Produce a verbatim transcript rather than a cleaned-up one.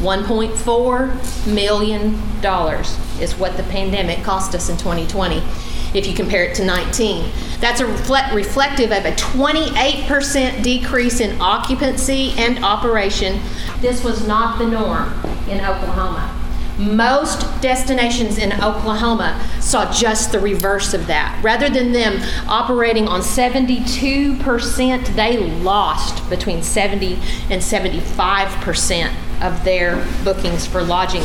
one point four million dollars is what the pandemic cost us in twenty twenty. If you compare it to nineteen. That's a reflect, reflective of a twenty-eight percent decrease in occupancy and operation. This was not the norm in Oklahoma. Most destinations in Oklahoma saw just the reverse of that. Rather than them operating on seventy-two percent, they lost between seventy and seventy-five percent of their bookings for lodging.